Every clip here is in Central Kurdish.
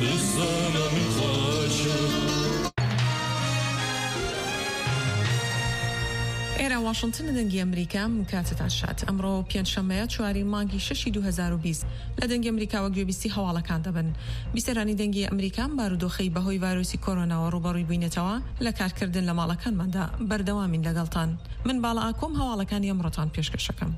ئێرە واشنگتن دەنگی ئەمریکا کاتتان شات ئەمڕۆ پێنجشەممەیە 4 مانگی 6 2020 لە دەنگی ئەمریکاوە گوێبیستی هەواڵەکان دەبن. بیسەرانی دەنگی ئەمریکان بارودۆخەی بەهۆی ڤایرۆسی کۆرۆناوە ڕوبەڕووی بووینەتەوە لە کارکردن لە ماڵەکانماندا بەردەوامین لەگەڵتان. من باڵا ئاکۆم هەواڵەکانی ئەمڕۆتان پێشکەشەکەم.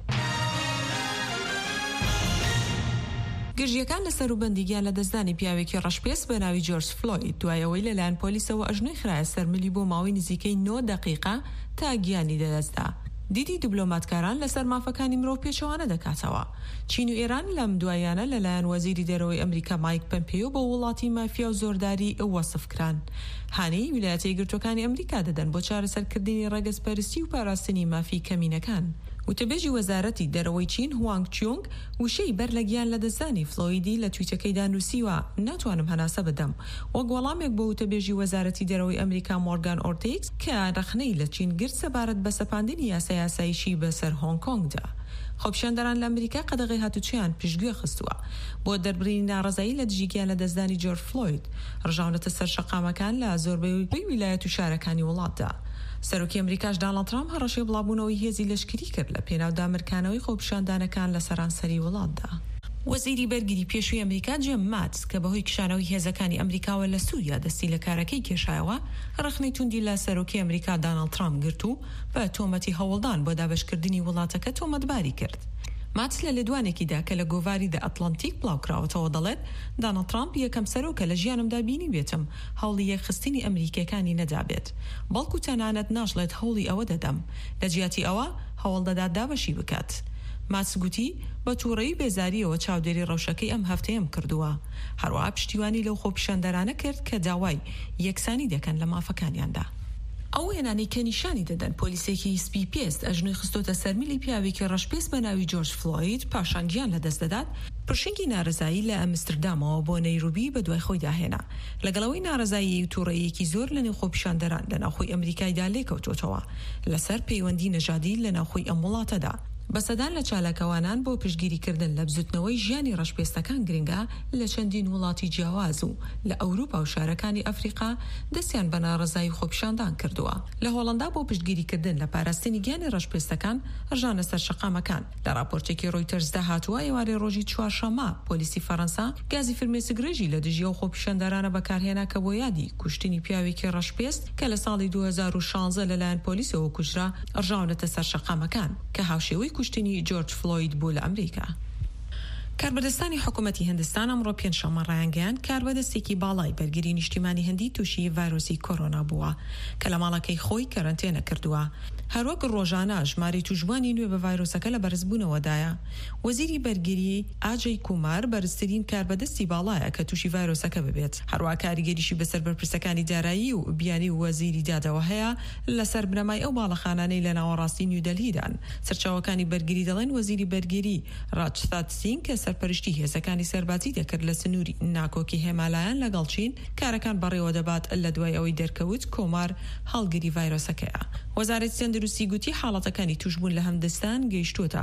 گرژیەکان لەسەر و بەندیگیان لە دەستدانی پیاوێکی ڕەشپێس بە ناوی جۆرج فلۆید دوایەوەی لەلایەن پۆلیسەوە ئەژنۆی خرایە سەرمەلی بۆ ماوەی نزیکەی 9 دقیقا تا گیانی لەدەستدا. دیدی دیبلۆماتکاران لەسەر مافەکانی مرۆڤ پێچەوانە دەکاتەوە. چین و ئێران لەم دوایانە لەلایەن وەزیری دەرەوەی ئەمریکا مایک پەمپێیۆ بە وڵاتی مافیا و زۆرداری وەسفکران. هانەی ویلایەتە یەکگرتووەکانی ئەمریکا دەدەن بۆ چارەسەرکردنی ڕێگەزپەرستی و پاراستنی مافی کەمینەکان. وتەبێژی وەزارەتی دەرەوەی چین هوانگ چیۆنگ وشەی بەر لە گیان لە دەستانی فلۆیدی لە تویتەکەیدا نووسیوە ناتوانم هەناسە بدەم وەک وەڵامێک بۆ وتەبێژی وەزارەتی دەرەوەی ئەمریکا مۆرگان ئۆرتێکس کە رەخنەی لە چین گرت سەبارەت بە سەپاندنی یاسایشی بەسەر هۆنگ کۆنگدا. خۆپیشاندەران لە ئەمریکا قەدەغی هاتوچیان پشتگوێ خستووە بۆ دەربڕینی ناڕەزایی لە دژیگیان لە دەستدانی جۆرج فلۆید ڕژاونەتە سەر شەقامەکان لە زۆربەی ویلایەت و شارەکانی وڵاتدا. سەرۆکی ئەمریکاش دۆناڵد ترامپ هەڕەشەی بڵاوبوونەوەی هێزی لەشکری کرد لە پێناودامرکانەوەی خۆپیشاندانەکان لە سەرانسەری وڵاتدا. وەزیری بەرگری پێشووی ئەمریکا جیم ماتس کە بەهۆی کشانەوەی هێزەکانی ئەمریکاوە لە سووریا دەستی لە کارەکەی کێشایەوە ڕخنەی توندی لە سەرۆکی ئەمریکا دۆناڵد ترامپ گرت و بە تۆمەتی هەوڵدان بۆ دابەشکردنی وڵاتەکە تۆمەتباری کرد. ماتس لە لێدوانێکیدا کە لە گۆڤاری دە ئەتلانتیک بڵاوکراوەتەوە دەڵێت دۆناڵد ترامپ یەکەم سەرۆکە لە ژیانمدا بینی بێتم هەوڵی یەکخستنی ئەمریکیەکانی نەدابێت بەڵکو تەنانەت ناشڵێت هەوڵی ئەوە دەدەم لە جیاتی ئەوە هەوڵ دەدات دابەشی بکات. ماتس گوتی بە تووڕەیی بێزاریەوە چاودێری ڕەوشەکەی ئەم هەفتەیەم کردووە. هەروەها پشتیوانی لەو خۆپیشاندەرانە کرد کە داوای یەکسانی دەکەن لە مافەکانیاندا. ئەو وێنانەی کە نیشانی دەدەن پۆلیسێکی سپی پێست ئەژنۆی خستۆتە سەرمیلی پیاوێکی ڕەشپێست بە ناوی جۆرج فلۆید پاشان گیان لە دەست دەدات پرشنگی ناڕزایی لە ئەمستردامەوە بۆ نەیروبی بە دوای خۆی داهێنا. لەگەڵەوەی ناڕزایی و تووڕەیەکی زۆر لە نێو خۆپیشاندەران لە ناوخۆی ئەمریکایدا لێکەوتوتەوە لەسەر پەیوەندی نەژادی لە ناوخۆی ئەم وڵاتەدا. بەسەدان لە چالاکەوانان بۆ پشتگیریکردن لە بزوتنەوەی ژیانی ڕەشپێستەکان گرنگە لە چەندین وڵاتی جیاواز و لە ئەوروپا و شارەکانی ئەفریقا دەستیان بە ناڕزایی خۆپیشاندان کردووە. لە هۆڵەندا بۆ پشتگیریکردن لە پاراستنی گیانی ڕەشپێستەکان ڕژانە سەر شەقامەکان. لە راپۆرتێکی ڕۆیتەرزدا هاتووە ئێوارەی ڕۆژی چوارشەممە پۆلیسی فەڕەنسا گازی فرمێسکرێژی لە دژی و خۆپیشاندەرانە بەکارهێنا کە بۆ یادی کوشتنی پیاوێکی ڕەشپێست کە لە ساڵی 2016 لەلایەن پۆلیسەوە کوژرا ڕژاونەتە سەر شەقامەکان کە هاوشێوەی کوشتنی جۆرج فلۆید بوو لە ئەمریکا. کاربەدەستانی حکوومەتی هەندستان ئەمڕۆ پێنجشەممە ڕایانگەیاند کاربەدەستێکی باڵای بەرگری نیشتیمانی هەندی تووشی ڤایرۆسی کۆرۆنا بووە کە لە ماڵەکەی خۆی کەرەنتێنە کردووە. هەروەک ڕۆژانە ژماری توشبوانی نوێ بە ڤایرۆسەکە لە بەرزبوونەوەدایە. وەزیری بەرگری ئاجەی کومار بەرزترین کاربەدەستی باڵایە کە تووشی ڤایرۆسەکە ببێت. هەروە کاریگەریشی بەسەر بەرپرسەکانی دارایی و بیانی وەزیری دادەوە هەیە لەسەر بنەمای ئەو باڵەخانانەی لە ناوەڕاستی نیودەلهیدان. سەرچاوەکانی بەرگری دەڵێن وەزیری بەرگری ڕاجستات سینگ کە سەرپەرشتی هێزەکانی سەربازی دەکرد لە سنووری ناکۆکی هێمالایەن لەگەڵ چین کارەکان بەڕێوە دەبات لە دوای ئەوەی دەرکەوت کۆمار هەڵگری ڤایرۆسەکەیە. وەزارەتی تەندروستی گوتی حاڵەتەکانی توشبوون لە هەندستان گەیشتوتە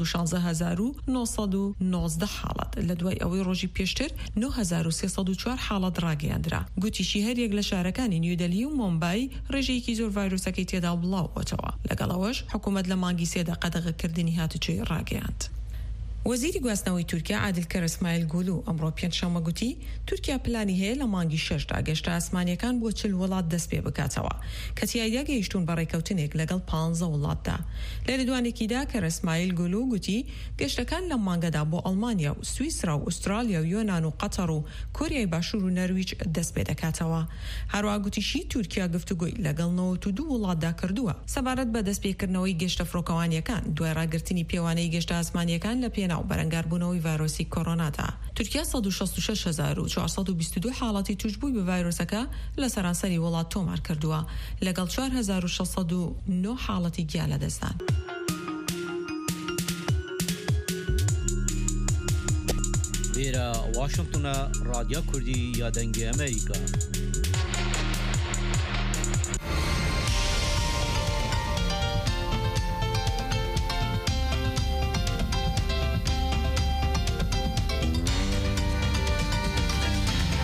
216,919 حاڵەت لە دوای ئەوەی ڕۆژی پێشتر 9,304 حاڵەت ڕاگەیاندرا. گوتیشی هەریەک لە شارەکانی نیودەلهی و مۆمبای ڕێژەیەکی زۆر ڤایرۆسەکەی تێدا بڵاوەتەوە. لەگەڵەوەش حکوومەت لە مانگی سێدا قەدەغەکردنی هاتوچۆی ڕاگەیاند. وەزیری گواستنەوەی تورکیا عادلکەر ئەسمایل گولو ئەمڕۆ پێنجشەممە گوتی تورکیا پلانی هەیە لە مانگی 6دا گەشتە ئاسمانیەکان بۆ 40 وڵات دەست پێ بکاتەوە کە تیایدا گەیشتون بە ڕێکەوتنێک لەگەڵ 15 وڵاتدا. لە لێدوانێکیدا کە ئەسمایل گولو گوتی گەشتەکان لە مانگەدا بۆ ئەڵمانیا و سویسرا و ئوسترالیا و یۆناان و قەتەر و کۆریای باشوور و نەرویج دەست پێ دەکاتەوە. هەروە گوتیشی تورکیا گفتوگۆی لەگەڵ 92 وڵاتدا کردووە سەبارەت بە دەستپێکردنەوەی گەشتە فڕۆکەوانیەکان دوای ڕاگررتنی پێوانەی گەشتە ئاسمانیەکان لە پێناو بەرەنگاربوونەوەی ڤایرۆسی کۆرۆنادا. تورکیا 166,422 حاڵەتی توشبووی بە ڤایرۆسەکە لە سەرانسەری وڵات تۆمار کردووە لەگەڵ 4,609 حاڵەتی گیا لە دەستدان. لێرە واشنگتنە ڕادیۆ کوردی یا دەنگی ئەمریکا.